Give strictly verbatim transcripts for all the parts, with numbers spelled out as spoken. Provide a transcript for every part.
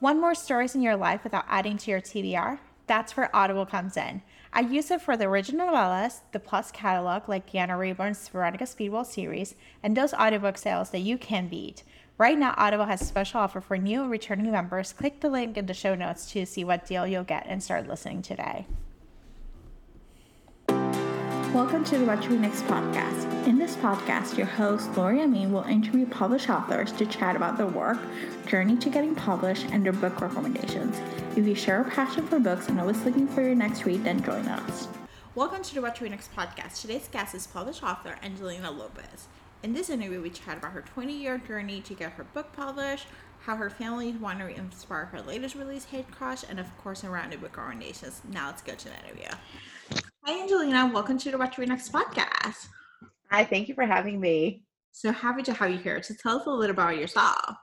Want more stories in your life without adding to your T B R? That's where Audible comes in. I use it for the original novellas, the Plus catalog like Deanna Rayburn's Veronica Speedwell series, and those audiobook sales that you can beat. Right now, Audible has a special offer for new and returning members. Click the link in the show notes to see what deal you'll get and start listening today. Welcome to the What to Read Next podcast. In this podcast, your host, Lori Amin, will interview published authors to chat about their work, journey to getting published, and their book recommendations. If you share a passion for books and always looking for your next read, then join us. Welcome to the What to Read Next podcast. Today's guest is published author Angelina Lopez. In this interview, we chat about her twenty-year journey to get her book published, how her family's winery inspired her latest release, Hate Crush, and of course, around the book recommendations. Now let's go to the interview. Hi, Angelina. Welcome to the What to Read Next podcast. Hi, thank you for having me. So happy to have you here. So tell us a little bit about yourself.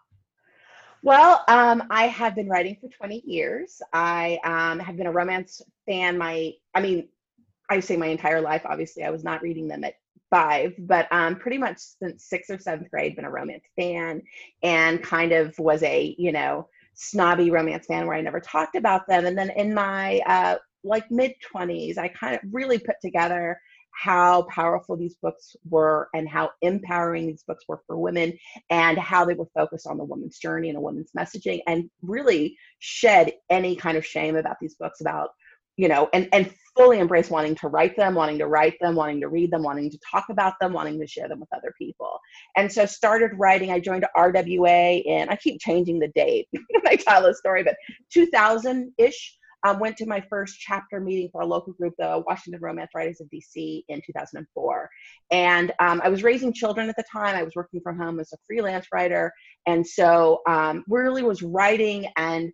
Well, um, I have been writing for twenty years. I um, have been a romance fan. My, I mean, I say my entire life. Obviously, I was not reading them at five, but um, pretty much since sixth or seventh grade, been a romance fan, and kind of was a, you know, snobby romance fan where I never talked about them. And then in my uh, like mid twenties, I kind of really put together how powerful these books were and how empowering these books were for women and how they were focused on the woman's journey and a woman's messaging, and really shed any kind of shame about these books about, you know, and, and fully embrace wanting to write them, wanting to write them, wanting to read them, wanting to talk about them, wanting to share them with other people. And so started writing. I joined R W A and I keep changing the date when I tell the story, but two thousand-ish. Um, went to my first chapter meeting for a local group, the Washington Romance Writers of D C, in two thousand four. And um, I was raising children at the time. I was working from home as a freelance writer. And so um, really was writing and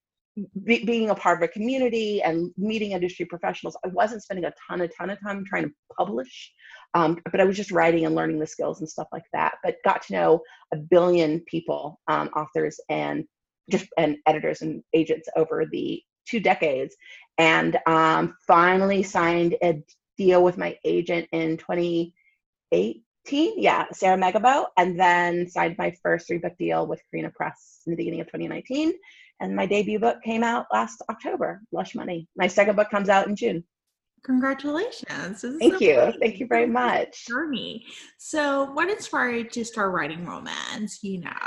be, being a part of a community and meeting industry professionals. I wasn't spending a ton, a ton of time trying to publish, um, but I was just writing and learning the skills and stuff like that. But got to know a billion people, um, authors and just and editors and agents over the two decades, and um, finally signed a deal with my agent in twenty eighteen. Yeah, Sarah Megabo, and then signed my first three book deal with Carina Press in the beginning of twenty nineteen. And my debut book came out last October, Lush Money. My second book comes out in June. Congratulations. Thank you. Thank you very much. Journey. So what inspired you to start writing romance, you know?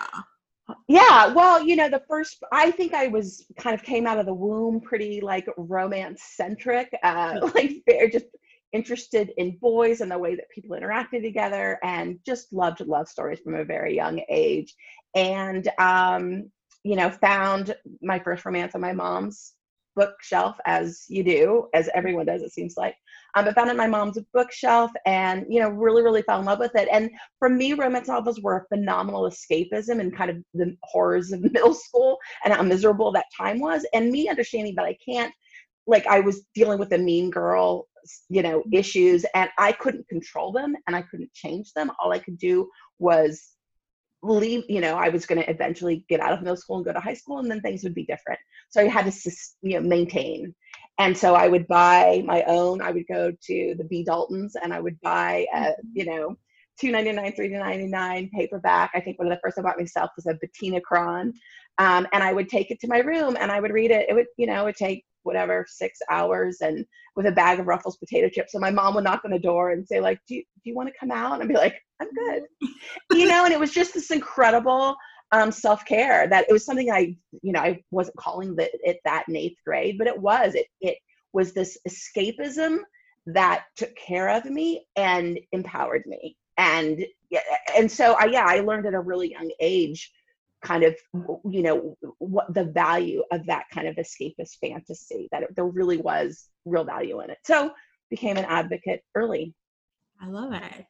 Yeah, well, you know, the first, I think I was kind of came out of the womb pretty like romance centric, uh, like very just interested in boys and the way that people interacted together, and just loved love stories from a very young age. And, um, you know, found my first romance on my mom's bookshelf, as you do, as everyone does, it seems like. Um, I found it on my mom's bookshelf and, you know, really, really fell in love with it. And for me, romance novels were a phenomenal escapism and kind of the horrors of middle school and how miserable that time was. And me understanding that I can't, like I was dealing with a mean girl, you know, issues, and I couldn't control them and I couldn't change them. All I could do was leave, you know, I was going to eventually get out of middle school and go to high school, and then things would be different. So I had to, you know, maintain. And so I would buy my own, I would go to the B. Daltons and I would buy, a, you know, two ninety-nine, three ninety-nine paperback. I think one of the first I bought myself was a Bettina Cron. Um, and I would take it to my room and I would read it. It would, you know, it would take whatever, six hours and with a bag of Ruffles potato chips. So my mom would knock on the door and say like, do you, do you want to come out? And I'd be like, I'm good. You know, and it was just this incredible um, self-care that it was something I, you know, I wasn't calling the, it that in eighth grade, but it was, it, it was this escapism that took care of me and empowered me. And, and so I, yeah, I learned at a really young age, kind of, you know, what the value of that kind of escapist fantasy, that it, there really was real value in it. So became an advocate early. I love it.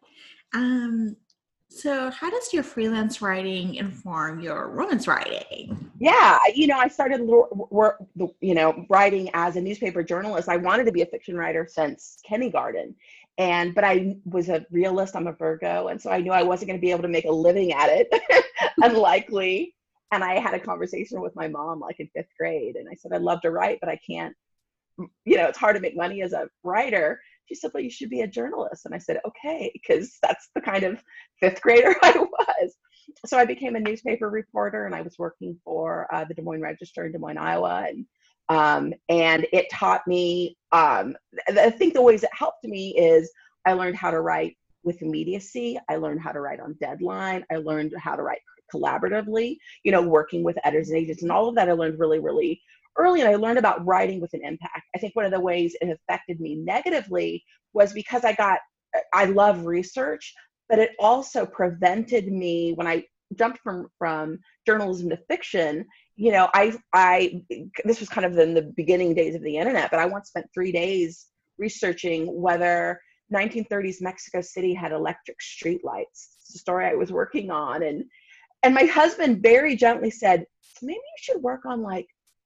Um, so how does your freelance writing inform your romance writing? Yeah, you know, I started, work, you know, writing as a newspaper journalist. I wanted to be a fiction writer since kindergarten. And, but I was a realist, I'm a Virgo. And so I knew I wasn't going to be able to make a living at it, unlikely. And I had a conversation with my mom like in fifth grade. And I said, I'd love to write, but I can't, you know, it's hard to make money as a writer. She said, well, you should be a journalist. And I said, okay, because that's the kind of fifth grader I was. so I became a newspaper reporter, and I was working for uh, the Des Moines Register in Des Moines, Iowa. And, um, and it taught me, um, I think the ways it helped me is I learned how to write with immediacy. I learned how to write on deadline. I learned how to write collaboratively, you know, working with editors and agents, and all of that I learned really, really early. And I learned about writing with an impact. I think one of the ways it affected me negatively was because I got, I love research, but it also prevented me when I jumped from, from journalism to fiction. You know, I, I, this was kind of in the beginning days of the internet, but I once spent three days researching whether nineteen thirties Mexico City had electric streetlights. It's a story I was working on. And, and my husband very gently said, maybe you should work on like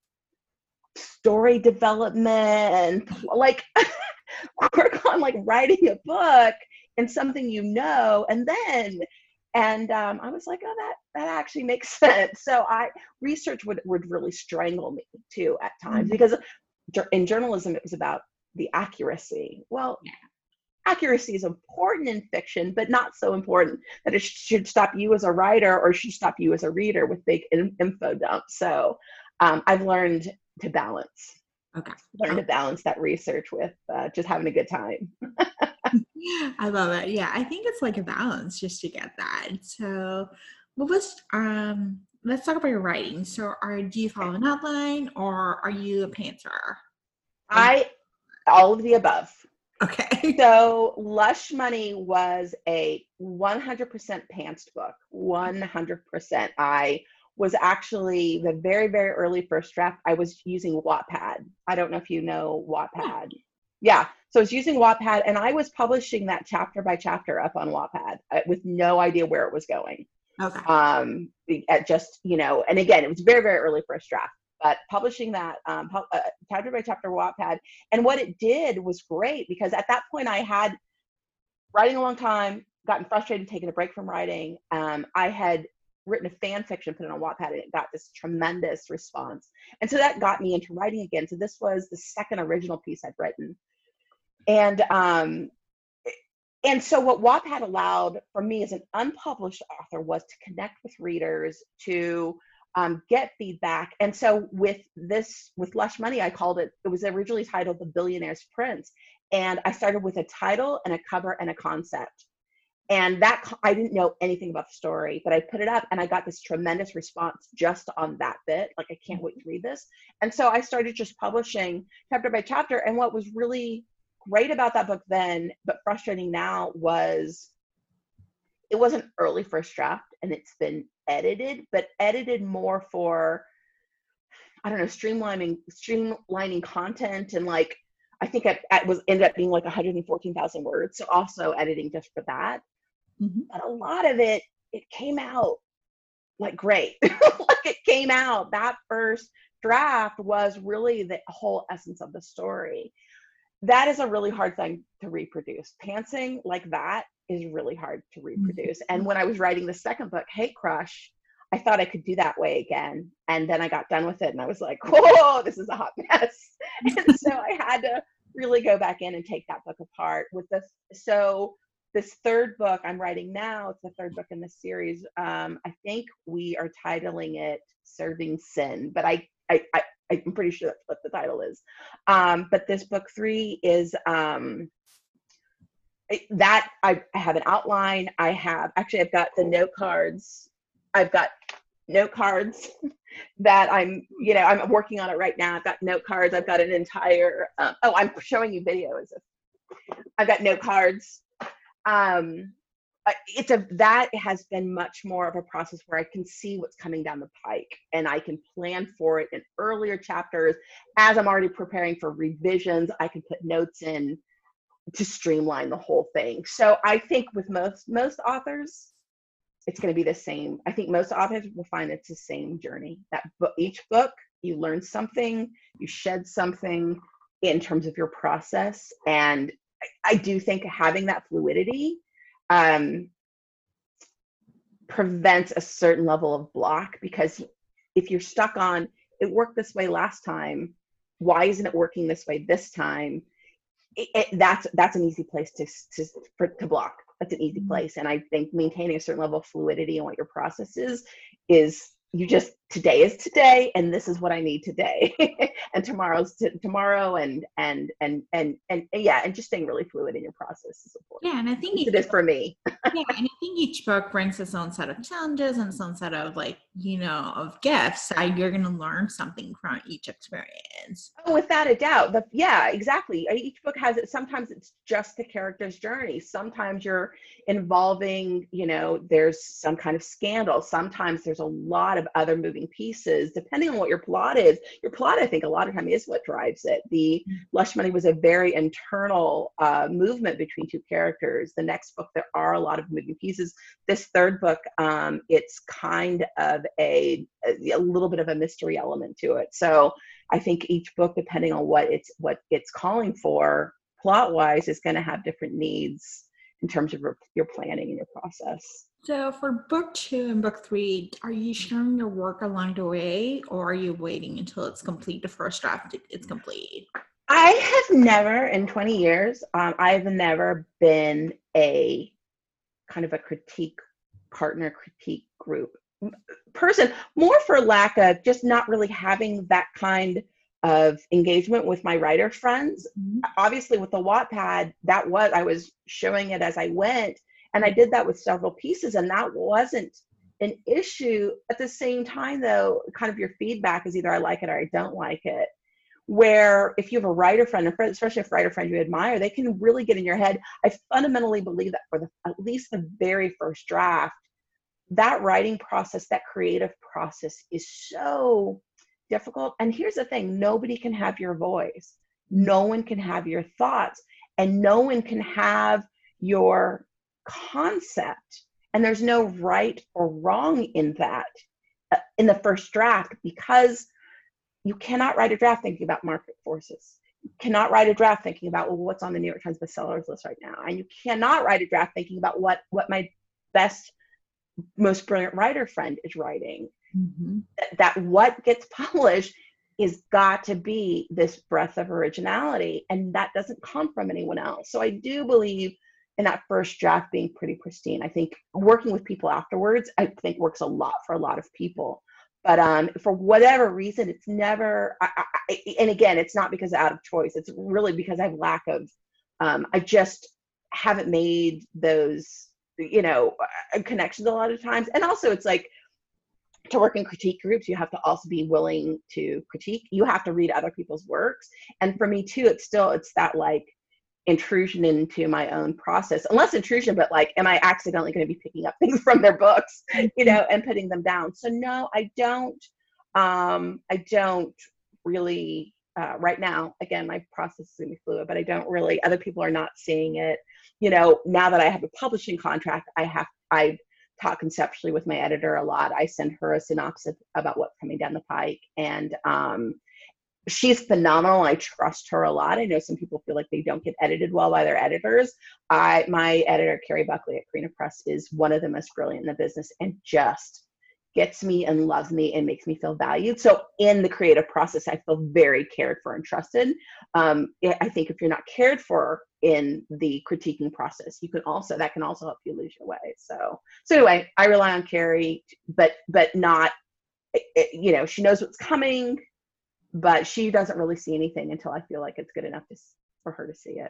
story development, like work on like writing a book and something, you know, and then, and um, I was like, oh, that, that actually makes sense. So I, research would, would really strangle me too at times, Mm-hmm. because in journalism, it was about the accuracy. Well, yeah. Accuracy is important in fiction, but not so important that it should stop you as a writer or should stop you as a reader with big in, info dumps. So um, I've learned to balance. Okay. Learn to balance that research with uh, just having a good time. I love it. Yeah, I think it's like a balance just to get that. So, what was um? Let's talk about your writing. So, are do you follow an outline or are you a pantser? I all of the above. Okay. So Lush Money was a one hundred percent pantsed book. one hundred percent. I was actually the very, very early first draft. I was using Wattpad. I don't know if you know Wattpad. Yeah. So I was using Wattpad, and I was publishing that chapter by chapter up on Wattpad uh, with no idea where it was going. Okay. Um, at just, you know, and again, it was very, very early first draft. But publishing that um, uh, chapter by chapter Wattpad, and what it did was great, because at that point I had writing a long time, gotten frustrated, taken a break from writing. Um, I had written a fan fiction, put it on Wattpad, and it got this tremendous response. And so that got me into writing again. So this was the second original piece I'd written. And um, and so what Wattpad allowed for me as an unpublished author was to connect with readers, to Um, get feedback. And so with this, with Lush Money, I called it, it was originally titled The Billionaire's Prince. And I started with a title and a cover and a concept. And that, I didn't know anything about the story, but I put it up and I got this tremendous response just on that bit. Like, I can't wait to read this. And so I started just publishing chapter by chapter. And what was really great about that book then, but frustrating now, was it wasn't early first draft, and it's been edited, but edited more for, I don't know, streamlining, streamlining content. And like, I think it, it was ended up being like one hundred fourteen thousand words. So also editing just for that. Mm-hmm. But a lot of it, it came out like great. Like it came out, that first draft was really the whole essence of the story. That is a really hard thing to reproduce. Pantsing like that is really hard to reproduce. Mm-hmm. And when I was writing the second book, Hate Crush, I thought I could do that way again. And then I got done with it and I was like, whoa, this is a hot mess. And so I had to really go back in and take that book apart with this. So this third book I'm writing now, it's the third book in the series. Um, I think we are titling it Serving Sin, but I, I, I I'm pretty sure that's what the title is. Um, but this book three is, um, that I, I have an outline. I have, actually, I've got the note cards. I've got note cards that I'm, you know, I'm working on it right now. I've got note cards. I've got an entire, um, oh, I'm showing you videos. I've got note cards. Um, it's a, that has been much more of a process where I can see what's coming down the pike and I can plan for it in earlier chapters. As I'm already preparing for revisions, I can put notes in to streamline the whole thing. So I think with most, most authors, it's going to be the same. I think most authors will find it's the same journey. That book, each book, you learn something, you shed something in terms of your process. And I, I do think having that fluidity um, prevents a certain level of block, because if you're stuck on, it worked this way last time, why isn't it working this way this time? It, it, that's that's an easy place to to, for, to block. That's an easy place. And I think maintaining a certain level of fluidity in what your process is, is you just, today is today, and this is what I need today. And tomorrow's t- tomorrow, and, and, and, and, and, and, yeah, and just staying really fluid in your process is important. Yeah. And I think it is for me. Yeah, and I think each book brings its own set of challenges and its own set of, like, you know, of gifts. So you're going to learn something from each experience. Oh, without a doubt. The, yeah, exactly. Each book has it. Sometimes it's just the character's journey. Sometimes you're involving, you know, there's some kind of scandal. Sometimes there's a lot of other moving pieces, depending on what your plot is. Your plot, I think, a lot of time is what drives it. The Lush Money was a very internal uh, movement between two characters. The next book, there are a lot of moving pieces. This third book, um, it's kind of a, a little bit of a mystery element to it. So I think each book, depending on what it's what it's calling for, plot wise, is going to have different needs in terms of your, your planning and your process. So for book two and book three, are you sharing your work along the way, or are you waiting until it's complete, the first draft it's complete? I have never, in twenty years, um, I've never been a kind of a critique partner, critique group person, more for lack of just not really having that kind of engagement with my writer friends. Mm-hmm. Obviously with the Wattpad, that was, I was showing it as I went, and I did that with several pieces, and that wasn't an issue. At the same time though, kind of your feedback is either I like it or I don't like it. Where if you have a writer friend, especially if a writer friend you admire, they can really get in your head. I fundamentally believe that for the, at least the very first draft, that writing process, that creative process is so difficult. And here's the thing, nobody can have your voice. No one can have your thoughts, and no one can have your concept. And there's no right or wrong in that uh, in the first draft, because you cannot write a draft thinking about market forces. You cannot write a draft thinking about, well, what's on the New York Times bestsellers list right now. And you cannot write a draft thinking about what, what my best, most brilliant writer friend is writing. Mm-hmm. That, that what gets published is got to be this breath of originality. And that doesn't come from anyone else. So I do believe in that first draft being pretty pristine. I think working with people afterwards, I think works a lot for a lot of people. But um, for whatever reason, it's never, I, I, and again, it's not because out of choice. It's really because I have lack of, um, I just haven't made those, you know, connections a lot of times. And also it's like, to work in critique groups, you have to also be willing to critique. You have to read other people's works. And for me too, it's still, it's that like intrusion into my own process, unless intrusion, but like, am I accidentally going to be picking up things from their books, you know, and putting them down? So no, I don't, um, I don't really, uh, right now, again, my process is going to be fluid, but I don't really, other people are not seeing it. You know, now that I have a publishing contract, I have, I talk conceptually with my editor a lot. I send her a synopsis about what's coming down the pike, and, um, she's phenomenal. I trust her a lot. I know some people feel like they don't get edited well by their editors. I, my editor, Carrie Buckley at Carina Press, is one of the most brilliant in the business, and just gets me and loves me and makes me feel valued. So in the creative process, I feel very cared for and trusted. Um, I think if you're not cared for in the critiquing process, you can also, that can also help you lose your way. So, so anyway, I rely on Carrie, but, but not, you know, she knows what's coming, but she doesn't really see anything until I feel like it's good enough to, for her to see it.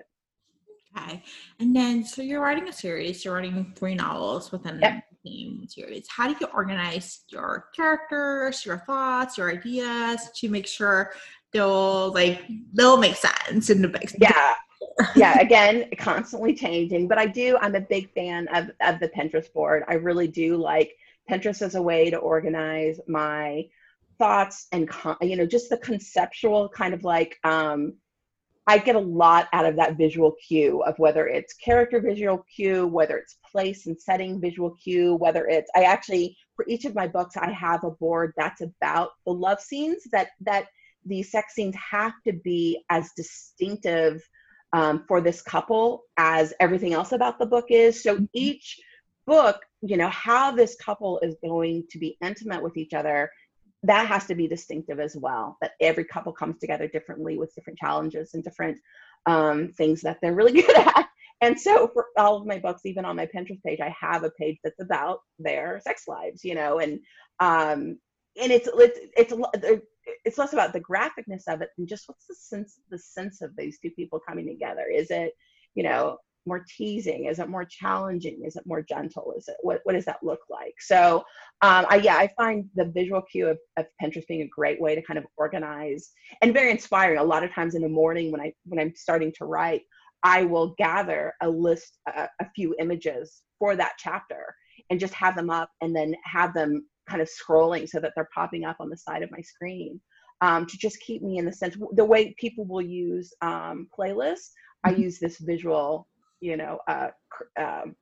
Okay. And then, so you're writing a series, you're writing three novels within yep. the same series. How do you organize your characters, your thoughts, your ideas to make sure they'll like, they'll make sense in the book? Yeah. Yeah. Again, constantly changing, but I do, I'm a big fan of, of the Pinterest board. I really do like Pinterest as a way to organize my thoughts and, you know, just the conceptual kind of like, um, I get a lot out of that visual cue of whether it's character visual cue, whether it's place and setting visual cue, whether it's, I actually, for each of my books, I have a board that's about the love scenes, that, that the sex scenes have to be as distinctive um, for this couple as everything else about the book is. So each book, you know, how this couple is going to be intimate with each other, that has to be distinctive as well, that every couple comes together differently with different challenges and different um, things that they're really good at. And so for all of my books, even on my Pinterest page, I have a page that's about their sex lives, you know, and um, and it's it's it's it's less about the graphicness of it and just what's the sense the sense of these two people coming together. Is it, you know, more teasing? Is it more challenging? Is it more gentle? Is it what what does that look like? So um, I yeah, I find the visual cue of, of Pinterest being a great way to kind of organize and very inspiring. A lot of times in the morning when I when I'm starting to write, I will gather a list, a, a few images for that chapter and just have them up and then have them kind of scrolling so that they're popping up on the side of my screen um, to just keep me in the sense. The way people will use um, playlists, I use this visual, you know, uh, um,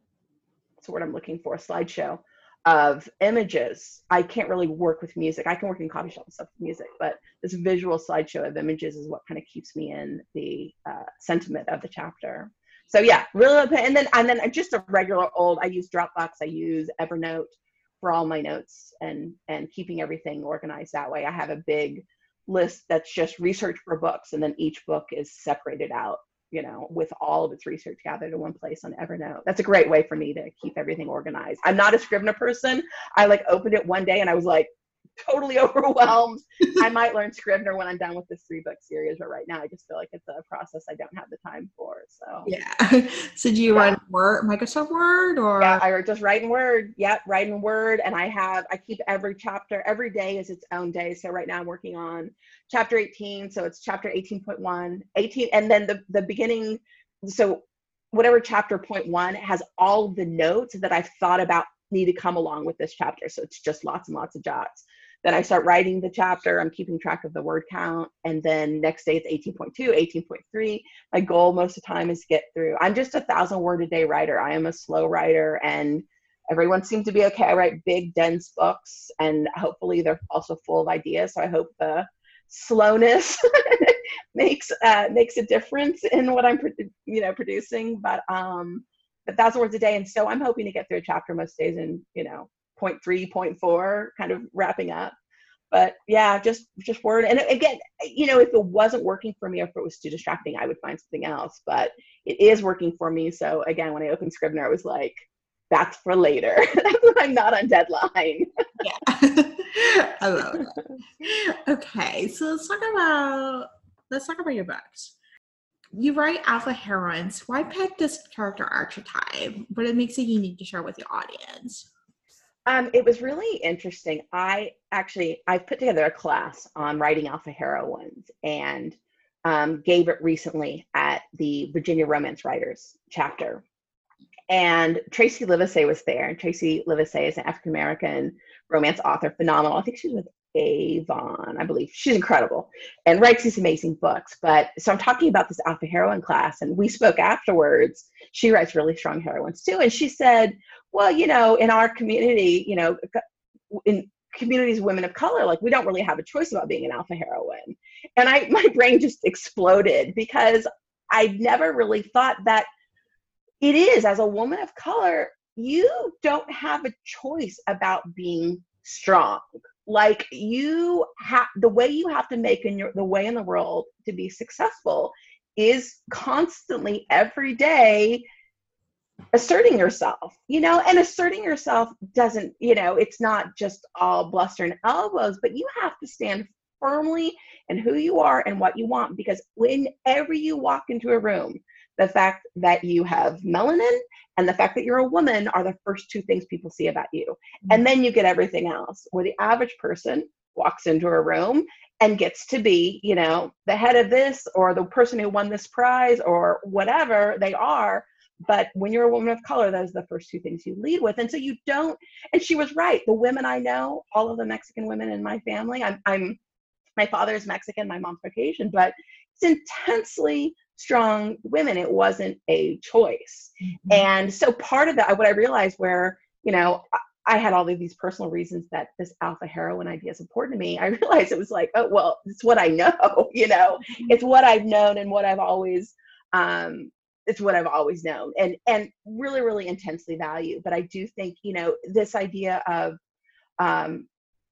what's the word I'm looking for, slideshow of images. I can't really work with music. I can work in coffee shop and stuff with music, but this visual slideshow of images is what kind of keeps me in the uh, sentiment of the chapter. So yeah, really, and then and then just a regular old. I use Dropbox. I use Evernote for all my notes and and keeping everything organized that way. I have a big list that's just research for books, and then each book is separated out, you know, with all of its research gathered in one place on Evernote. That's a great way for me to keep everything organized. I'm not a Scrivener person. I like opened it one day and I was like totally overwhelmed. I might learn Scrivener when I'm done with this three book series, but right now I just feel like it's a process I don't have the time for. So yeah. So do you yeah. write Word, Microsoft Word, or? Yeah, I just write in Word. Yep, write in Word. And I have, I keep every chapter, every day is its own day. So right now I'm working on chapter eighteen. So it's chapter eighteen point one, eighteen. And then the, the beginning, so whatever chapter point one has all of the notes that I've thought about need to come along with this chapter. So it's just lots and lots of jots. Then I start writing the chapter. I'm keeping track of the word count. And then next day it's eighteen point two, eighteen point three. My goal most of the time is to get through. I'm just a thousand word a day writer. I am a slow writer and everyone seems to be okay. I write big, dense books and hopefully they're also full of ideas. So I hope the slowness makes uh, makes a difference in what I'm, you know, producing. But um, a thousand words a day. And so I'm hoping to get through a chapter most days in, you know, point three, point four, kind of wrapping up. But yeah, just just Word. And again, you know, if it wasn't working for me, if it was too distracting, I would find something else. But it is working for me. So again, when I opened Scrivener, I was like, that's for later. That's when I'm not on deadline. Yeah. I love it. Okay, so let's talk about let's talk about your books. You write alpha heroines. Why pick this character archetype? But it makes it unique to share with your audience. Um, it was really interesting. I actually, I've put together a class on writing alpha heroines and um, gave it recently at the Virginia Romance Writers chapter. And Tracy Livesay was there. And Tracy Livesay is an African-American romance author, phenomenal. I think she's with Avon, I believe. She's incredible and writes these amazing books. But so I'm talking about this alpha heroine class and we spoke afterwards. She writes really strong heroines too. And she said, well, you know, in our community, you know, in communities of women of color, like we don't really have a choice about being an alpha heroine. And I, my brain just exploded because I never really thought that it is, as a woman of color, you don't have a choice about being strong. Like you have, the way you have to make in your, the way in the world to be successful is constantly every day asserting yourself, you know, and asserting yourself doesn't, you know, it's not just all bluster and elbows, but you have to stand firmly in who you are and what you want, because whenever you walk into a room, the fact that you have melanin and the fact that you're a woman are the first two things people see about you. And then you get everything else. Where the average person walks into a room and gets to be, you know, the head of this or the person who won this prize or whatever they are. But when you're a woman of color, those are the first two things you lead with. And so you don't, and she was right. The women I know, all of the Mexican women in my family, I'm, I'm my father is Mexican, my mom's Caucasian, but it's intensely strong women. It wasn't a choice. Mm-hmm. And so part of that, what I realized where, you know, I had all of these personal reasons that this alpha heroine idea is important to me. I realized it was like, oh, well, it's what I know, you know, mm-hmm. It's what I've known and what I've always, um, it's what I've always known and, and really, really intensely value. But I do think, you know, this idea of, um,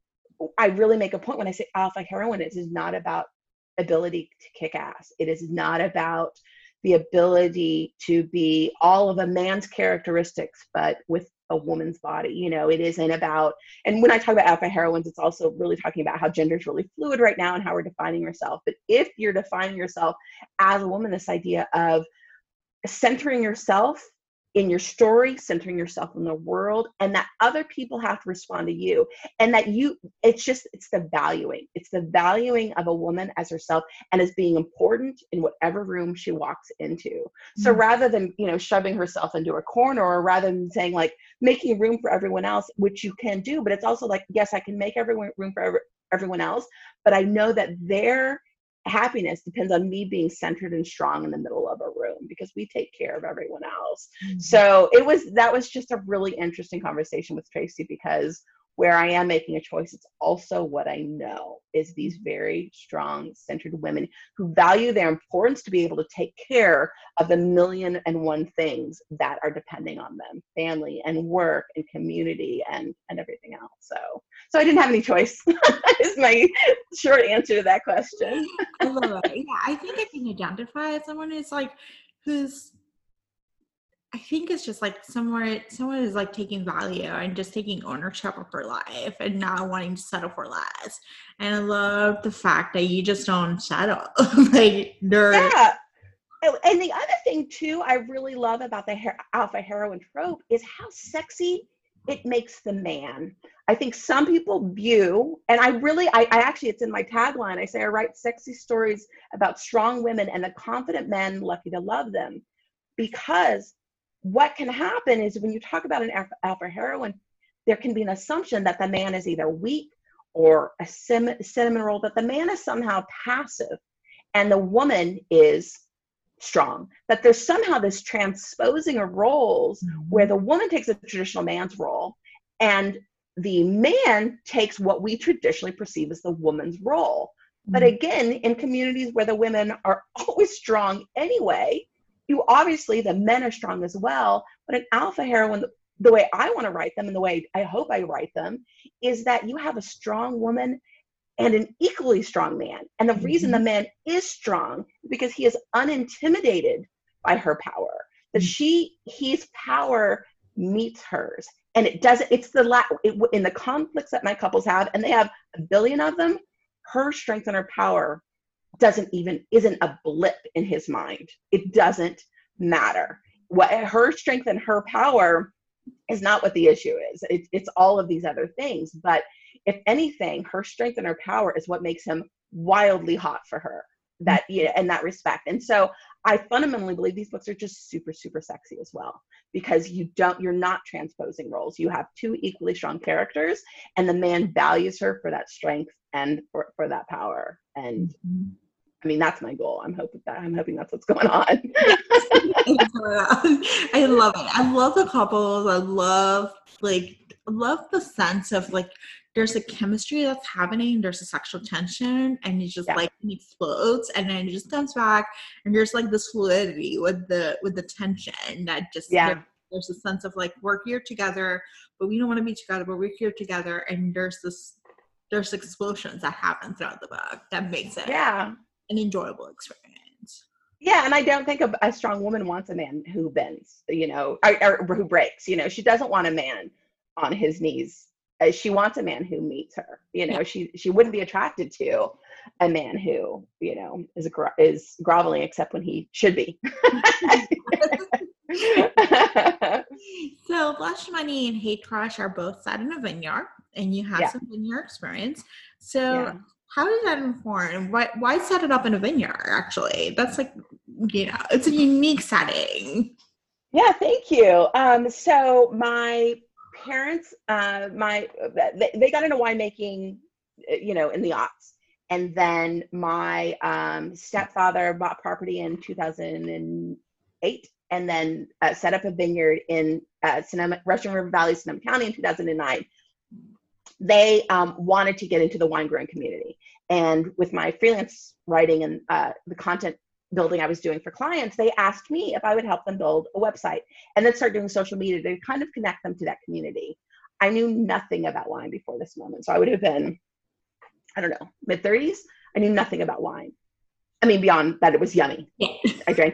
I really make a point when I say alpha heroine, it is not about ability to kick ass. It is not about the ability to be all of a man's characteristics, but with a woman's body. You know, it isn't about, and when I talk about alpha heroines, it's also really talking about how gender is really fluid right now and how we're defining yourself. But if you're defining yourself as a woman, this idea of centering yourself in your story, centering yourself in the world, and that other people have to respond to you, and that you, it's just, it's the valuing, it's the valuing of a woman as herself and as being important in whatever room she walks into. Mm-hmm. So rather than, you know, shoving herself into a corner, or rather than saying like making room for everyone else, which you can do, but it's also like, yes, I can make everyone room for every, everyone else, but I know that their happiness depends on me being centered and strong in the middle of a room, because we take care of everyone else. Mm-hmm. So it was, that was just a really interesting conversation with Tracy, because where I am making a choice, it's also what I know is these very strong, centered women who value their importance to be able to take care of the million and one things that are depending on them, family and work and community and, and everything else. So, so I didn't have any choice is my short answer to that question. I love it. Yeah, I think I can identify as someone who's like, who's, I think it's just like somewhere, someone is like taking value and just taking ownership of her life and not wanting to settle for less. And I love the fact that you just don't settle. Like, yeah. And the other thing too, I really love about the her- alpha heroine trope is how sexy it makes the man. I think some people view, and I really, I, I actually, it's in my tagline. I say I write sexy stories about strong women and the confident men lucky to love them, because what can happen is when you talk about an alpha, alpha heroine, there can be an assumption that the man is either weak or a sim, cinnamon roll, that the man is somehow passive and the woman is strong, that there's somehow this transposing of roles mm-hmm. where the woman takes a traditional man's role and the man takes what we traditionally perceive as the woman's role. Mm-hmm. But again, in communities where the women are always strong anyway, you obviously, the men are strong as well, but an alpha heroine, the way I want to write them and the way I hope I write them, is that you have a strong woman and an equally strong man. And the mm-hmm. reason the man is strong is because he is unintimidated by her power, that mm-hmm. she, his power meets hers. And it doesn't, it's the, la- it, in the conflicts that my couples have, and they have a billion of them, her strength and her power doesn't even, isn't a blip in his mind. It doesn't matter. What her strength and her power is not what the issue is. It, it's all of these other things. But if anything, her strength and her power is what makes him wildly hot for her, that, you know, in that respect. And so I fundamentally believe these books are just super, super sexy as well, because you don't, you're not transposing roles. You have two equally strong characters, and the man values her for that strength and for, for that power. And mm-hmm. I mean, that's my goal. I'm hoping that I'm hoping that's what's going on. I love it. I love the couples. I love like I love the sense of like there's a chemistry that's happening. There's a sexual tension, and it's just yeah. like it explodes, and then it just comes back, and there's like this fluidity with the with the tension that just yeah. there, there's a sense of like we're here together, but we don't want to be together, but we're here together, and there's this there's explosions that happen throughout the book that makes it yeah. an enjoyable experience. Yeah, and I don't think a, a strong woman wants a man who bends, you know, or, or who breaks. You know, she doesn't want a man on his knees. Uh, she wants a man who meets her. You know, yeah. she she wouldn't be attracted to a man who, you know, is gro- is groveling except when he should be. So, Blush Money and Hate Crush are both set in a vineyard, and you have yeah. some vineyard experience. So. Yeah. How did that inform? Why why set it up in a vineyard, actually? That's like, you know, it's a unique setting. Yeah, thank you. Um, so my parents, uh, my they, they got into winemaking, you know, in the aughts. And then my um, stepfather bought property in two thousand eight and then uh, set up a vineyard in uh, Sonoma, Russian River Valley, Sonoma County in two thousand nine. They um, wanted to get into the wine growing community. And with my freelance writing and uh, the content building I was doing for clients, they asked me if I would help them build a website and then start doing social media to kind of connect them to that community. I knew nothing about wine before this moment. So I would have been, I don't know, mid thirties. I knew nothing about wine. I mean, beyond that, it was yummy. Yeah. I drank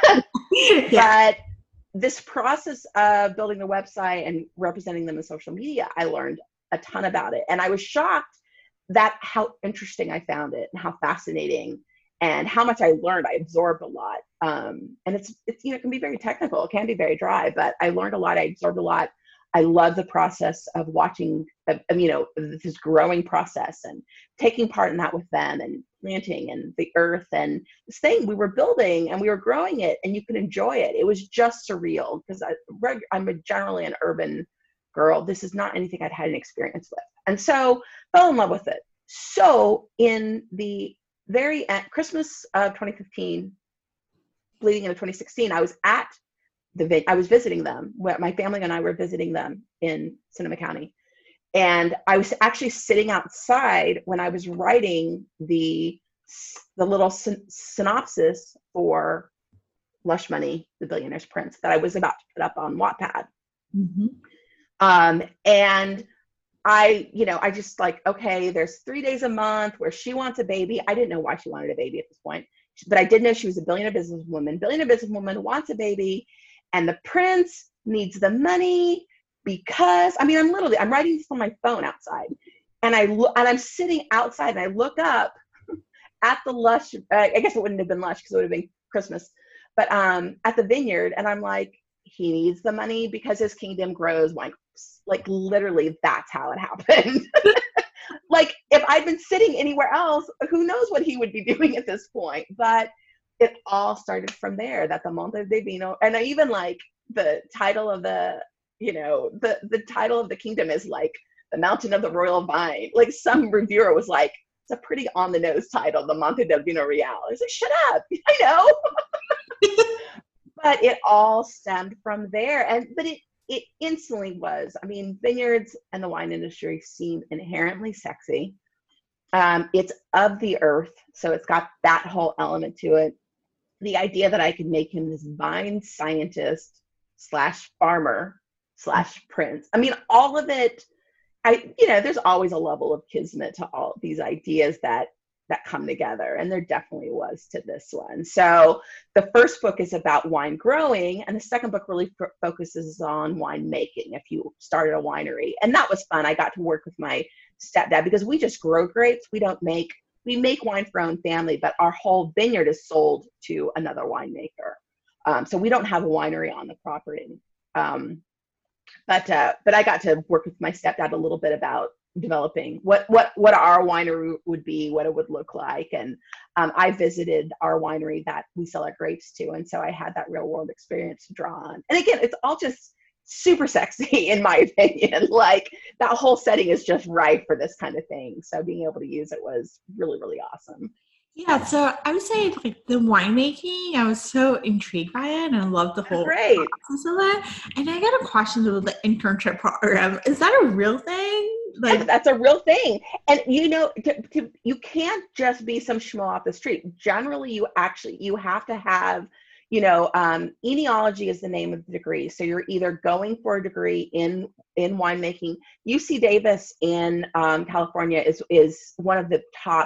it. Yeah. But this process of building the website and representing them in social media, I learned a ton about it. And I was shocked that how interesting I found it and how fascinating and how much I learned. I absorbed a lot. Um, and it's, it's, you know, it can be very technical. It can be very dry, but I learned a lot. I absorbed a lot. I love the process of watching, uh, you know, this growing process and taking part in that with them and planting and the earth and this thing we were building, and we were growing it, and you could enjoy it. It was just surreal because I, I'm a generally an urban girl. This is not anything I'd had an experience with. And so fell in love with it. So in the very end, Christmas of twenty fifteen, bleeding into twenty sixteen, I was at the, I was visiting them. My family and I were visiting them in Sonoma County. And I was actually sitting outside when I was writing the, the little syn- synopsis for Lush Money, The Billionaire's Prince, that I was about to put up on Wattpad. Mm-hmm. Um, and I, you know, I just like, okay, there's three days a month where she wants a baby. I didn't know why she wanted a baby at this point, but I did know she was a billionaire businesswoman. Billionaire businesswoman wants a baby, and the prince needs the money because, I mean, I'm literally, I'm writing this on my phone outside, and I look, and I'm sitting outside, and I look up at the Lush. Uh, I guess it wouldn't have been Lush because it would have been Christmas, but um, at the vineyard, and I'm like, he needs the money because his kingdom grows wine grapes. Like literally, that's how it happened. Like if I'd been sitting anywhere else, who knows what he would be doing at this point? But it all started from there. That the Monte de Vino, and I even like the title of the, you know, the the title of the kingdom is like the Mountain of the Royal Vine. Like some reviewer was like, it's a pretty on the nose title, the Monte del Vino Real. I was like, shut up, I know. But it all stemmed from there, and but it it instantly was. I mean, vineyards and the wine industry seem inherently sexy. Um, it's of the earth, so it's got that whole element to it. The idea that I could make him this vine scientist slash farmer slash prince. I mean, all of it. I, you know, there's always a level of kismet to all these ideas that that come together, and there definitely was to this one. So the first book is about wine growing, and the second book really f- focuses on wine making. If you started a winery, and that was fun. I got to work with my stepdad because we just grow grapes. We don't make, we make wine for our own family, but our whole vineyard is sold to another winemaker. Um, so we don't have a winery on the property. Um, but uh, but I got to work with my stepdad a little bit about developing what what what our winery would be, what it would look like, and um, I visited our winery that we sell our grapes to, and so I had that real world experience to draw on. And again, it's all just super sexy in my opinion. Like that whole setting is just right for this kind of thing. So being able to use it was really really awesome. Yeah, so I would say like the winemaking, I was so intrigued by it, and I love the whole Great. process of it. And I got a question about the internship program. Is that a real thing? Like Yes, that's a real thing. And you know, to, to, you can't just be some schmo off the street. Generally, you actually, you have to have, you know, um, enology is the name of the degree. So you're either going for a degree in, in winemaking. U C Davis in um, California is, is one of the top,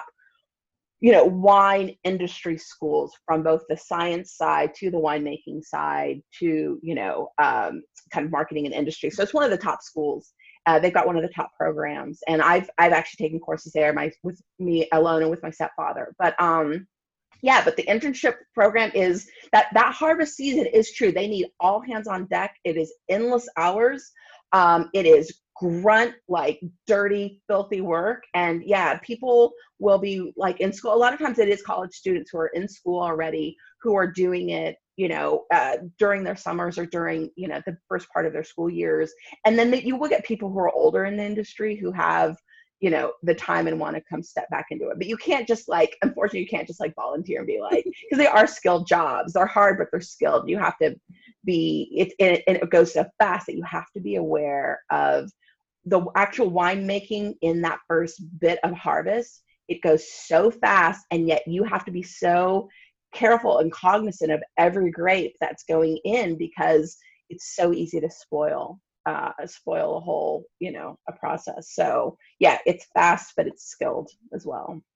you know, wine industry schools, from both the science side to the winemaking side to, you know, um, kind of marketing and industry. So it's one of the top schools. Uh, they've got one of the top programs, and I've I've actually taken courses there, my with me alone and with my stepfather. But um, yeah, but the internship program is that that harvest season is true. They need all hands on deck. It is endless hours. Um, it is grunt, like dirty, filthy work. And yeah, people will be like in school. A lot of times it is college students who are in school already who are doing it, you know, uh, during their summers or during, you know, the first part of their school years. And then the, you will get people who are older in the industry who have, you know, the time and want to come step back into it. But you can't just like, unfortunately, you can't just like volunteer and be like, because they are skilled jobs. They're hard, but they're skilled. You have to be, it, it, and it goes so fast that you have to be aware of the actual winemaking in that first bit of harvest. It goes so fast, and yet you have to be so careful and cognizant of every grape that's going in, because it's so easy to spoil, uh, spoil a whole, you know, a process. So yeah, it's fast, but it's skilled as well.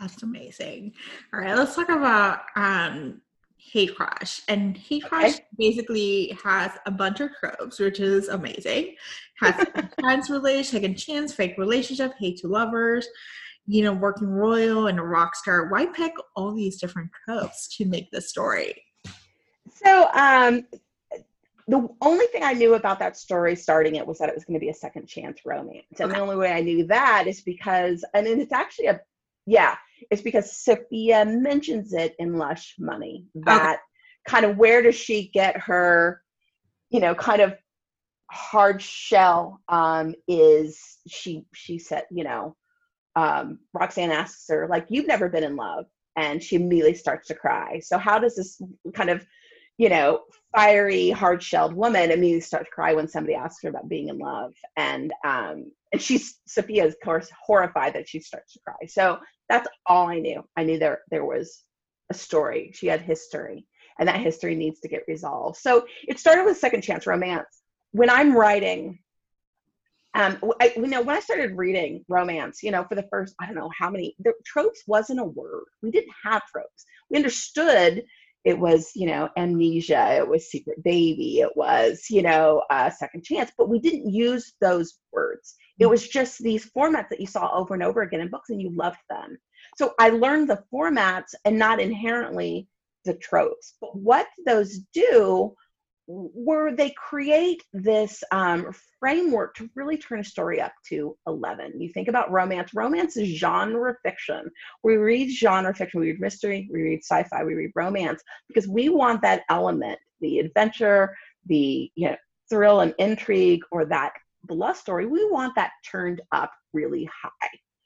That's amazing. All right, let's talk about um, Hate Crush. And Hate Crush Okay. basically has a bunch of tropes, which is amazing. Has second chance relation, second chance, fake relationship, hate to lovers, you know, working royal and a rock star. Why pick all these different tropes to make this story? So um, the only thing I knew about that story starting it was that it was going to be a second chance romance. And Okay. the only way I knew that is because, and it's actually a, yeah, it's because Sophia mentions it in Lush Money, Okay. that kind of where does she get her, you know, kind of hard shell um, is she, she said, you know, um, Roxanne asks her, like, you've never been in love. And she immediately starts to cry. So how does this kind of, you know, fiery, hard-shelled woman immediately start to cry when somebody asks her about being in love? And um, and she's, Sophia is, of course, horrified that she starts to cry. So that's all I knew. I knew there there was a story. She had history, and that history needs to get resolved. So it started with second chance romance. When I'm writing, um, I, you know, when I started reading romance, you know, for the first, I don't know how many, the tropes wasn't a word. We didn't have tropes. We understood it was, you know, amnesia, it was secret baby, it was, you know, uh, second chance, but we didn't use those words. It was just these formats that you saw over and over again in books and you loved them. So I learned the formats and not inherently the tropes. But what those do where they create this um, framework to really turn a story up to eleven. You think about romance. Romance is genre fiction. We read genre fiction, we read mystery, we read sci-fi, we read romance, because we want that element, the adventure, the you know thrill and intrigue, or that love story. We want that turned up really high.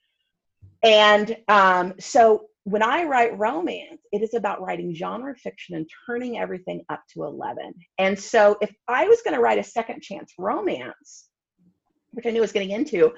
And um, so when I write romance, it is about writing genre fiction and turning everything up to eleven. And so if I was going to write a second chance romance, which I knew I was getting into,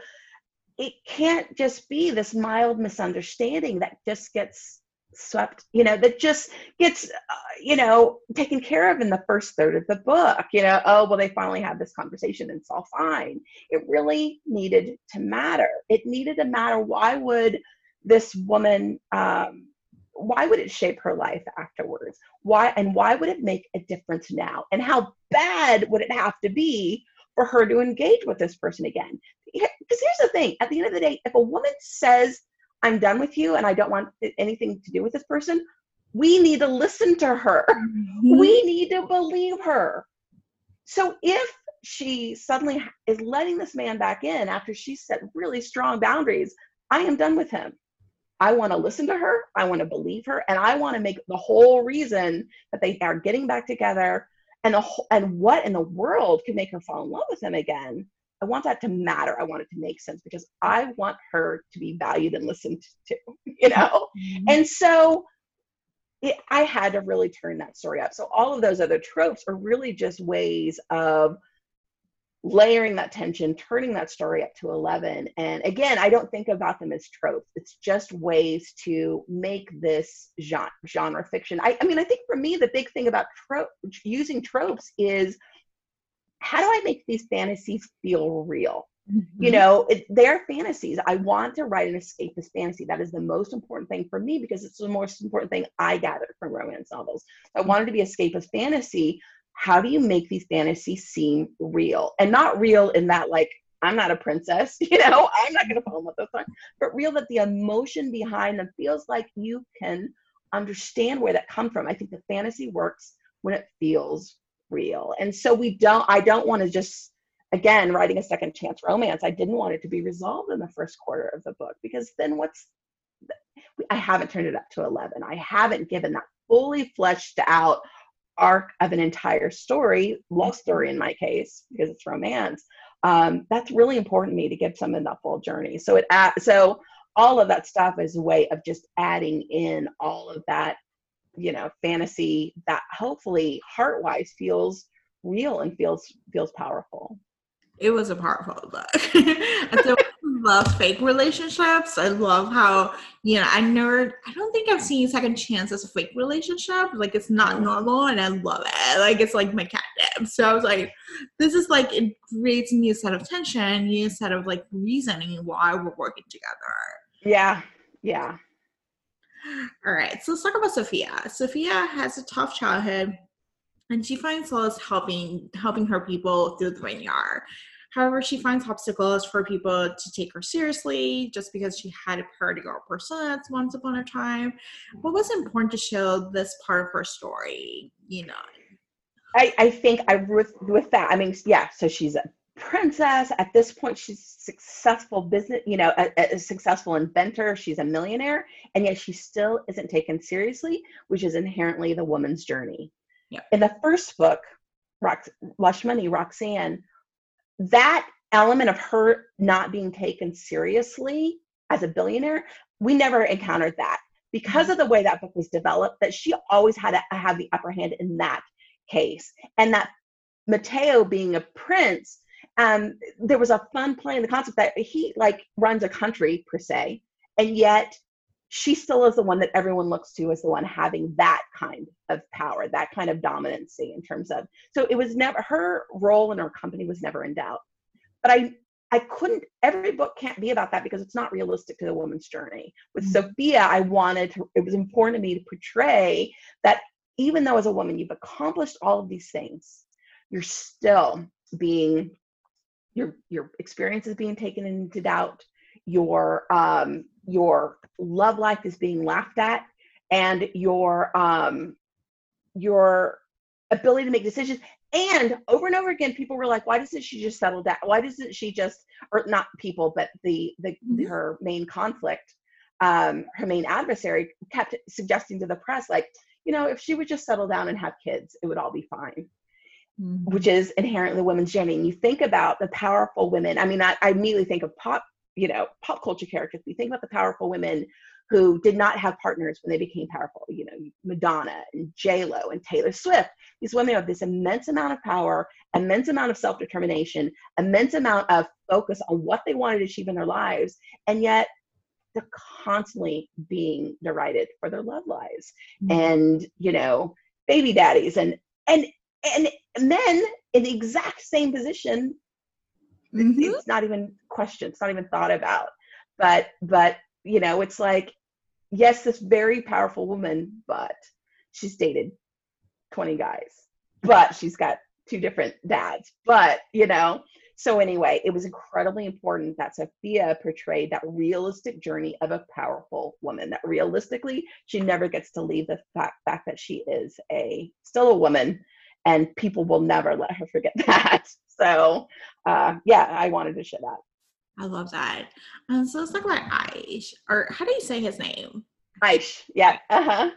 it can't just be this mild misunderstanding that just gets swept, you know, that just gets, uh, you know, taken care of in the first third of the book. You know, oh, well, they finally had this conversation and it's all fine. It really needed to matter. It needed to matter. Why would this woman, um, why would it shape her life afterwards? Why, and why would it make a difference now? And how bad would it have to be for her to engage with this person again? Because here's the thing, at the end of the day, if a woman says, I'm done with you and I don't want anything to do with this person, we need to listen to her. Mm-hmm. We need to believe her. So if she suddenly is letting this man back in after she set really strong boundaries, I am done with him. I want to listen to her. I want to believe her. And I want to make the whole reason that they are getting back together and, the whole, and what in the world could make her fall in love with him again. I want that to matter. I want it to make sense because I want her to be valued and listened to, you know? Mm-hmm. And so it, I had to really turn that story up. So all of those other tropes are really just ways of layering that tension, turning that story up to eleven. And again, I don't think about them as tropes. It's just ways to make this genre, genre fiction. I, I mean, I think for me, the big thing about trope, using tropes is, how do I make these fantasies feel real? Mm-hmm. You know, it, they're fantasies. I want to write an escapist fantasy. That is the most important thing for me because it's the most important thing I gathered from romance novels. I wanted to be escapist fantasy. How do you make these fantasies seem real? And not real in that, like, I'm not a princess, you know, I'm not going to fall in love with those, but real that the emotion behind them feels like you can understand where that comes from. I think the fantasy works when it feels real. And so we don't, I don't want to just, again, writing a second chance romance, I didn't want it to be resolved in the first quarter of the book because then what's, I haven't turned it up to eleven. I haven't given that fully fleshed out arc of an entire story, love story in my case, because it's romance. Um, that's really important to me to give someone that full journey. So it, so all of that stuff is a way of just adding in all of that, you know, fantasy that hopefully heart-wise feels real and feels feels powerful. It was a powerful book. And so I love fake relationships. I love how, you know, I never, I don't think I've seen second chance as a fake relationship. Like, it's not normal and I love it. Like, it's like my catnip. So I was like, this is like, it creates a new set of tension, a new set of like reasoning why we're working together. Yeah. Yeah. All right, so let's talk about Sophia. Sophia has a tough childhood, and she finds solace helping helping her people through the vineyard. However, she finds obstacles for people to take her seriously just because she had a party girl persona once upon a time. What was important to show this part of her story? You know, I, I think I with with that. I mean, yeah. So she's a princess at this point. She's successful business. You know, a, a successful inventor. She's a millionaire, and yet she still isn't taken seriously, which is inherently the woman's journey. Yeah. In the first book, Rox, Lush Money, Roxanne, that element of her not being taken seriously as a billionaire, we never encountered that because of the way that book was developed. That she always had to have the upper hand in that case, and that Mateo being a prince, um, there was a fun play in the concept that he like runs a country per se, and yet she still is the one that everyone looks to as the one having that kind of power, that kind of dominancy in terms of, so it was never, her role in her company was never in doubt. But I, I couldn't, every book can't be about that because it's not realistic to the woman's journey. With mm-hmm. Sophia, I wanted to, it was important to me to portray that even though as a woman, you've accomplished all of these things, you're still being, your, your experience is being taken into doubt. Your um, your love life is being laughed at, and your um, your ability to make decisions. And over and over again, people were like, "Why doesn't she just settle down? Why doesn't she just?" Or not people, but the the, mm-hmm. the her main conflict, um, her main adversary kept suggesting to the press, like, you know, if she would just settle down and have kids, it would all be fine. Mm-hmm. Which is inherently women's journey. And you think about the powerful women. I mean, I, I immediately think of pop. you know, pop culture characters. We think about the powerful women who did not have partners when they became powerful, you know, Madonna and J Lo and Taylor Swift. These women have this immense amount of power, immense amount of self-determination, immense amount of focus on what they wanted to achieve in their lives. And yet they're constantly being derided for their love lives mm-hmm. and, you know, baby daddies and, and, and men in the exact same position. Mm-hmm. It's not even questioned. It's not even thought about. But, but, you know, it's like, yes, this very powerful woman, but she's dated twenty guys, but she's got two different dads. But, you know, so anyway, it was incredibly important that Sophia portrayed that realistic journey of a powerful woman, that realistically, she never gets to leave the fact, fact that she is a still a woman, and people will never let her forget that. So, uh, yeah, I wanted to share that. I love that. Um, so let's talk about Aish, or how do you say his name? Aish, yeah. Uh-huh.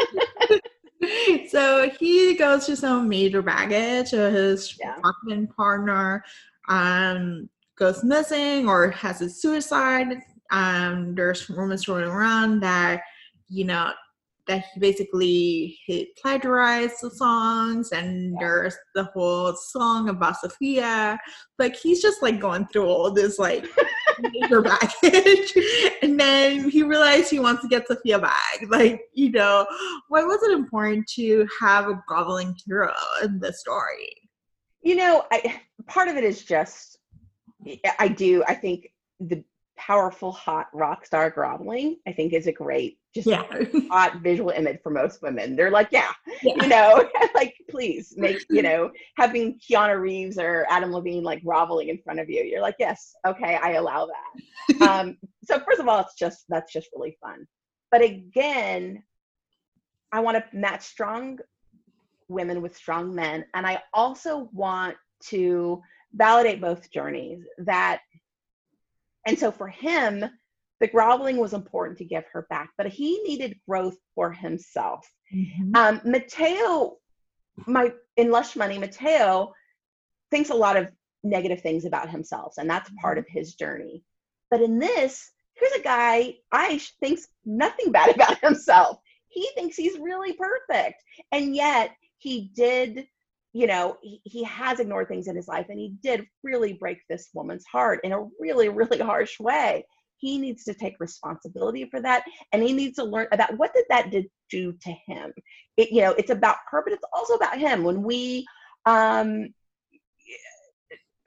So he goes through some major baggage. Uh, his yeah. apartment partner um, goes missing or has a suicide. Um, there's rumors going around that, you know, that he basically he plagiarized the songs, and yeah. there's the whole song about Sophia. Like, he's just like going through all this like major baggage, and then he realized he wants to get Sophia back. Like, you know, why was it important to have a groveling hero in this story? You know, I part of it is just I do I think the powerful, hot rock star groveling, I think, is a great, just yeah. hot visual image for most women. They're like, yeah, yeah. you know, like, please make, you know, having Keanu Reeves or Adam Levine like groveling in front of you. You're like, yes, okay, I allow that. um, so first of all, it's just, that's just really fun. But again, I want to match strong women with strong men. And I also want to validate both journeys. That And so for him, the groveling was important to give her back, but he needed growth for himself. Mm-hmm. Um, Mateo, my in Lush Money, Mateo thinks a lot of negative things about himself, and that's part of his journey. But in this, here's a guy, Aish, thinks nothing bad about himself. He thinks he's really perfect. And yet he did, you know, he, he has ignored things in his life, and he did really break this woman's heart in a really, really harsh way. He needs to take responsibility for that, and he needs to learn about what did that did do to him. It, you know, it's about her, but it's also about him. When we, um,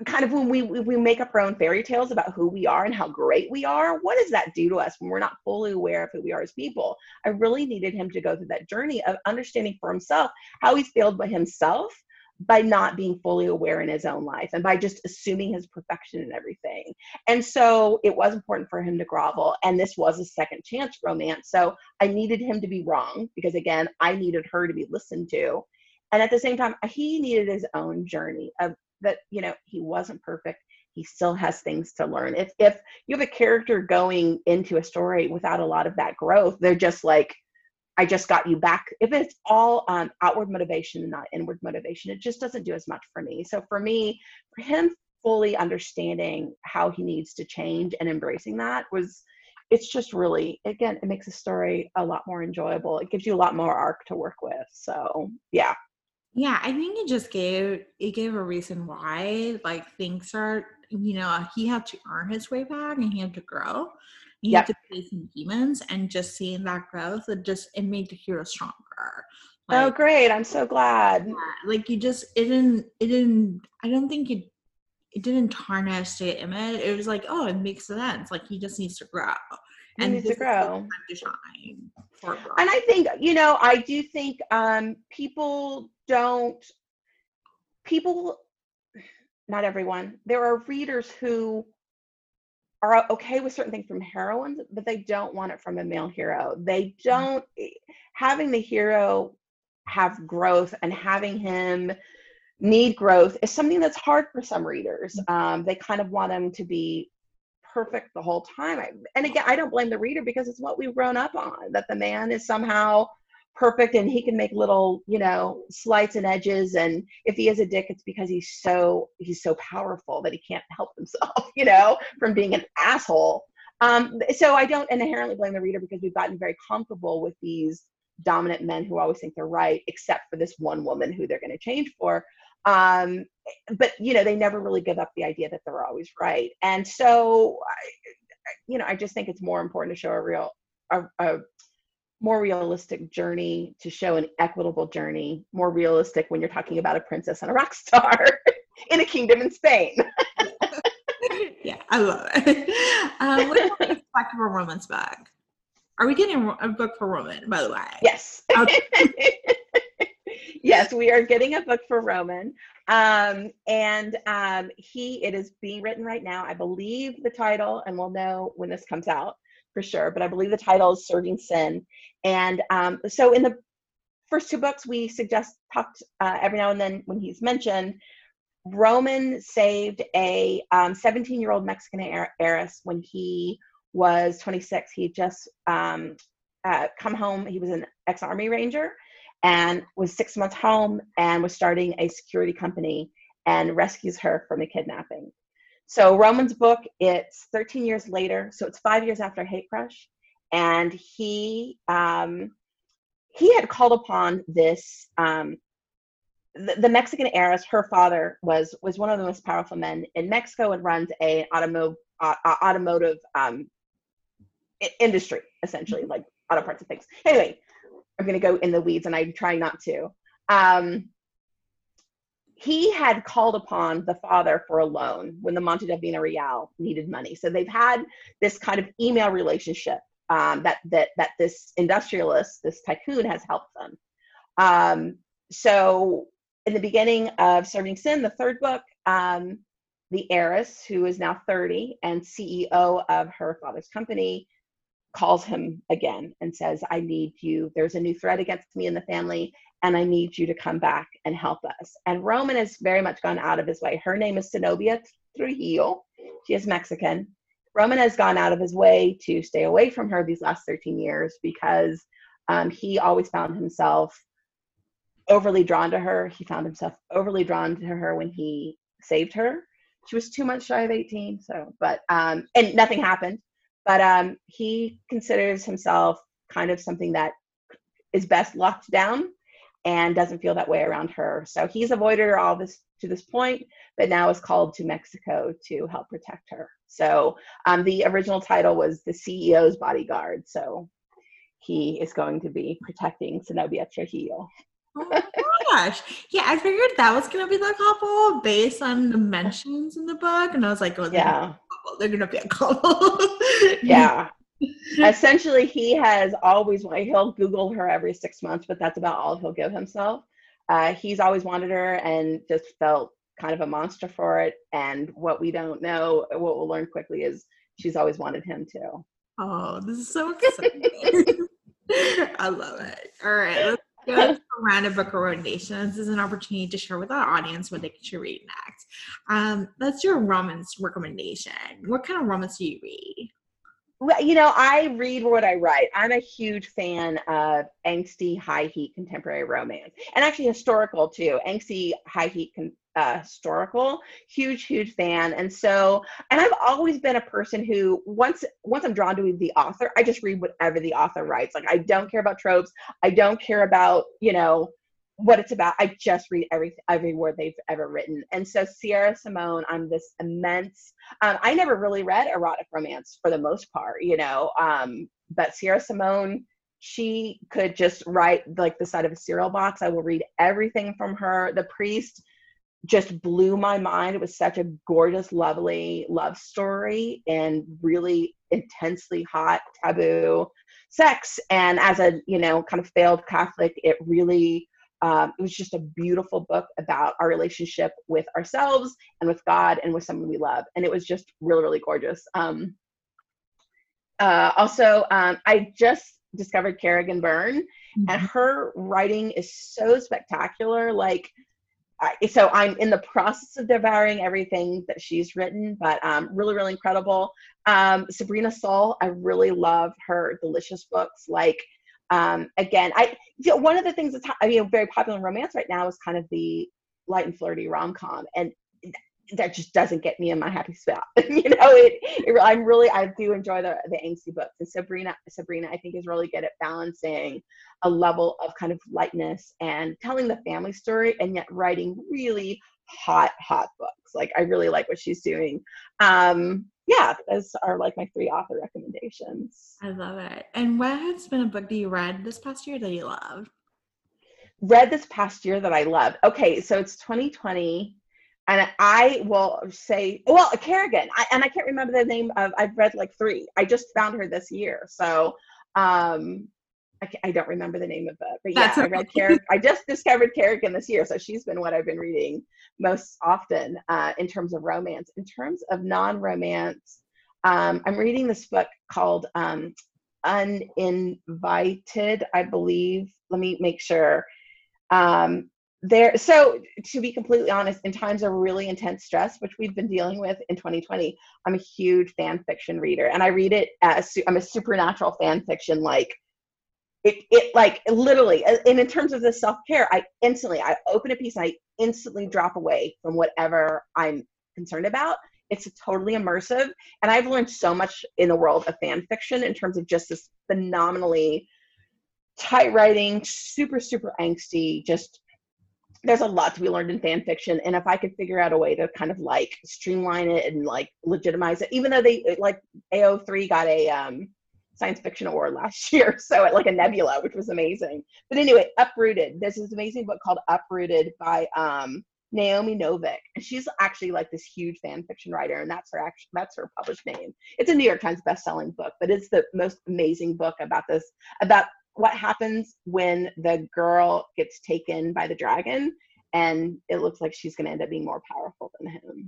kind of when we we make up our own fairy tales about who we are and how great we are, what does that do to us when we're not fully aware of who we are as people? I really needed him to go through that journey of understanding for himself how he's failed by himself by not being fully aware in his own life and by just assuming his perfection in everything. And so it was important for him to grovel, and this was a second chance romance. So I needed him to be wrong because, again, I needed her to be listened to. And at the same time, he needed his own journey of that, you know, he wasn't perfect. He still has things to learn. If if you have a character going into a story without a lot of that growth, they're just like, I just got you back. If it's all um, outward motivation and not inward motivation, it just doesn't do as much for me. So for me, for him fully understanding how he needs to change and embracing that was, it's just really, again, it makes a story a lot more enjoyable. It gives you a lot more arc to work with. So yeah. Yeah, I think it just gave it gave a reason why, like, things are, you know, he had to earn his way back and he had to grow. He Yep. had to face some demons, and just seeing that growth, it just it made the hero stronger. Oh, Like, great. I'm so glad. yeah, like you just it didn't it didn't I don't think it it didn't tarnish the image. It was like, oh, it makes sense. Like, he just needs to grow. He And needs this to is his grow. time to shine for growth. And I think, you know, I do think um, people don't, people, not everyone, there are readers who are okay with certain things from heroines, but they don't want it from a male hero. They don't, having the hero have growth and having him need growth is something that's hard for some readers. Um, they kind of want him to be perfect the whole time. I, and again, I don't blame the reader because it's what we've grown up on, that the man is somehow perfect and he can make little, you know, slights and edges. And if he is a dick, it's because he's so, he's so powerful that he can't help himself, you know, from being an asshole. Um, so I don't inherently blame the reader because we've gotten very comfortable with these dominant men who always think they're right, except for this one woman who they're going to change for. Um, but, you know, they never really give up the idea that they're always right. And so, I, you know, I just think it's more important to show a real, a, a more realistic journey, to show an equitable journey, more realistic when you're talking about a princess and a rock star in a kingdom in Spain. Yeah, I love it. Um, what do you expect from a romance book? Are we getting a book for Roman, by the way? Yes. Okay. Yes, we are getting a book for Roman. Um, and um, he, it is being written right now. I believe the title, and we'll know when this comes out for sure, but I believe the title is Serving Sin. And um, so in the first two books, we suggest, talked uh, every now and then when he's mentioned, Roman saved a um, seventeen-year-old Mexican heiress when he was twenty-six. He had just um, uh, come home. He was an ex-Army Ranger and was six months home and was starting a security company, and rescues her from a kidnapping. So Roman's book, it's thirteen years later. So it's five years after Hate Crush. And he um, he had called upon this, um, the, the Mexican heiress. Her father was was one of the most powerful men in Mexico and runs a automo- uh, automotive um, industry, essentially, like auto parts and things. Anyway, I'm going to go in the weeds, and I'm trying not to. Um, he had called upon the father for a loan when the Monte Divina Real needed money. So they've had this kind of email relationship um, that that that this industrialist, this tycoon, has helped them. Um, so in the beginning of Serving Sin, the third book, um, the heiress, who is now thirty and C E O of her father's company, calls him again and says, I need you. There's a new threat against me in the family, and I need you to come back and help us. And Roman has very much gone out of his way. Her name is Zenobia Trujillo. She is Mexican. Roman has gone out of his way to stay away from her these last thirteen years because um, he always found himself overly drawn to her. He found himself overly drawn to her when he saved her. She was two months shy of eighteen, so, but, um, and nothing happened. But um, he considers himself kind of something that is best locked down and doesn't feel that way around her. So he's avoided her all this to this point, but now is called to Mexico to help protect her. So um, the original title was The C E O's Bodyguard. So he is going to be protecting Zenobia Trujillo. Oh my gosh. Yeah, I figured that was going to be the couple based on the mentions in the book. And I was like, oh, they're Yeah. They're going to be a couple. Yeah. Essentially, he has always, he'll Google her every six months, but that's about all he'll give himself. Uh, he's always wanted her and just felt kind of a monster for it. And what we don't know, what we'll learn quickly is she's always wanted him too. Oh, this is so exciting. I love it. All right, let's go to random book recommendations. This is an opportunity to share with our audience what they should read next. Um, that's your romance recommendation. What kind of romance do you read? Well, you know, I read what I write. I'm a huge fan of angsty, high heat contemporary romance, and actually historical too. Angsty, high heat con- uh, historical, huge, huge fan. And so, and I've always been a person who once once I'm drawn to the author, I just read whatever the author writes. Like I don't care about tropes. I don't care about, you know, what it's about. I just read every every word they've ever written. And so Sierra Simone, I'm this immense. Um, I never really read erotic romance for the most part, you know. Um, but Sierra Simone, she could just write like the side of a cereal box. I will read everything from her. The Priest just blew my mind. It was such a gorgeous, lovely love story and really intensely hot, taboo sex. And as a, you know, kind of failed Catholic, it really Um, it was just a beautiful book about our relationship with ourselves and with God and with someone we love. And it was just really, really gorgeous. Um, uh, also, um, I just discovered Kerrigan Byrne, mm-hmm. and her writing is so spectacular. Like, I, so I'm in the process of devouring everything that she's written, but um, really, really incredible. Um, Sabrina Soule, I really love her delicious books. Like, Um, again, I you know, one of the things that's I mean very popular in romance right now is kind of the light and flirty rom-com, and that just doesn't get me in my happy spot. you know, it, it. I'm really I do enjoy the the angsty books, and Sabrina Sabrina I think is really good at balancing a level of kind of lightness and telling the family story, and yet writing really hot hot books. Like I really like what she's doing. Um, yeah, those are like my three author recommendations. I love it. And what has been a book that you read this past year that you loved? Read this past year that I loved. Okay, so it's twenty twenty, and I will say, well, Kerrigan, I, and I can't remember the name of, I've read like three. I just found her this year. So um, I, I don't remember the name of it, but yeah, That's I read Kerrigan. I just discovered Kerrigan this year. So she's been what I've been reading most often uh, in terms of romance. In terms of non-romance, um, I'm reading this book called um, Uninvited, I believe. Let me make sure. Um, there, so to be completely honest, in times of really intense stress, which we've been dealing with in twenty twenty, I'm a huge fan fiction reader, and I read it as I'm a supernatural fan fiction. Like it, it like literally, and in terms of the self-care, I instantly, I open a piece and I instantly drop away from whatever I'm concerned about. It's totally immersive, and I've learned so much in the world of fan fiction in terms of just this phenomenally tight writing, super, super angsty, just there's a lot to be learned in fan fiction. And if I could figure out a way to kind of like streamline it and like legitimize it, even though they like A O three got a um, science fiction award last year. So like a Nebula, which was amazing. But anyway, Uprooted. There's this amazing book called Uprooted by um, Naomi Novik. And she's actually like this huge fan fiction writer. And that's her actually, that's her published name. It's a New York Times best-selling book, but it's the most amazing book about this, about what happens when the girl gets taken by the dragon, and it looks like she's going to end up being more powerful than him.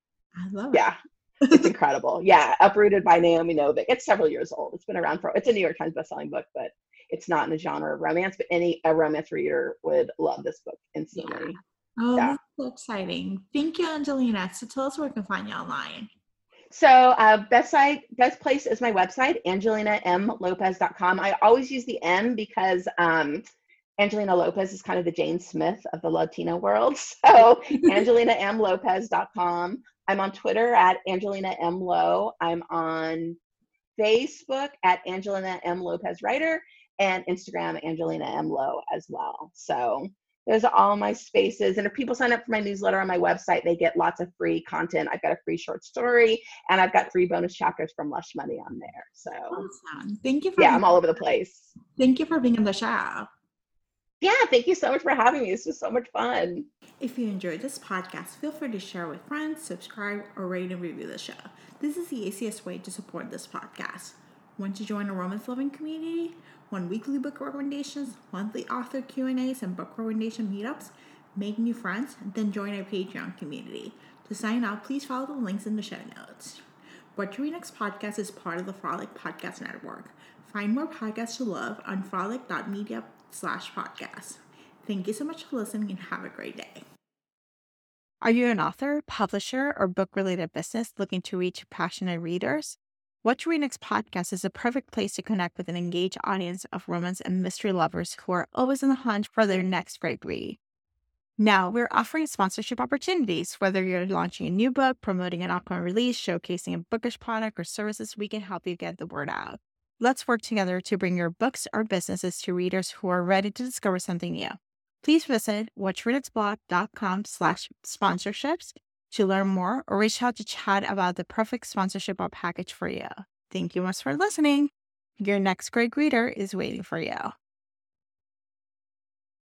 I love yeah. it. Yeah, it's incredible. Yeah, Uprooted by Naomi Novik. It's several years old. It's been around for, it's a New York Times bestselling book, but it's not in the genre of romance, but any a romance reader would love this book instantly. Yeah. Oh, yeah. That's so exciting. Thank you, Angelina. So tell us where we can find you online. So uh, best site, best place is my website, angelina m lopez dot com. I always use the M because um, Angelina Lopez is kind of the Jane Smith of the Latino world. So angelina m lopez dot com. I'm on Twitter at Angelina M. Lo. I'm on Facebook at Angelina M. Lopez Writer, and Instagram Angelina M. Lo as well. So those are all my spaces. And if people sign up for my newsletter on my website, they get lots of free content. I've got a free short story, and I've got three bonus chapters from Lush Money on there. So awesome. Thank you for yeah, being, I'm all over the place. Thank you for being on the show. Yeah, thank you so much for having me. This was so much fun. If you enjoyed this podcast, feel free to share with friends, subscribe, or rate and review the show. This is the easiest way to support this podcast. Want to join a romance-loving community? Want weekly book recommendations, monthly author Q and A's, and book recommendation meetups? Make new friends? Then join our Patreon community. To sign up, please follow the links in the show notes. What to Read Next podcast is part of the Frolic Podcast Network. Find more podcasts to love on frolic.media slash podcast. Thank you so much for listening and have a great day. Are you an author, publisher, or book-related business looking to reach passionate readers? What to Read Next podcast is a perfect place to connect with an engaged audience of romance and mystery lovers who are always on the hunt for their next great read. Now, we're offering sponsorship opportunities. Whether you're launching a new book, promoting an upcoming release, showcasing a bookish product or services, we can help you get the word out. Let's work together to bring your books or businesses to readers who are ready to discover something new. Please visit whattoreadnextblog.com slash sponsorships to learn more or reach out to chat about the perfect sponsorship or package for you. Thank you much for listening. Your next great reader is waiting for you.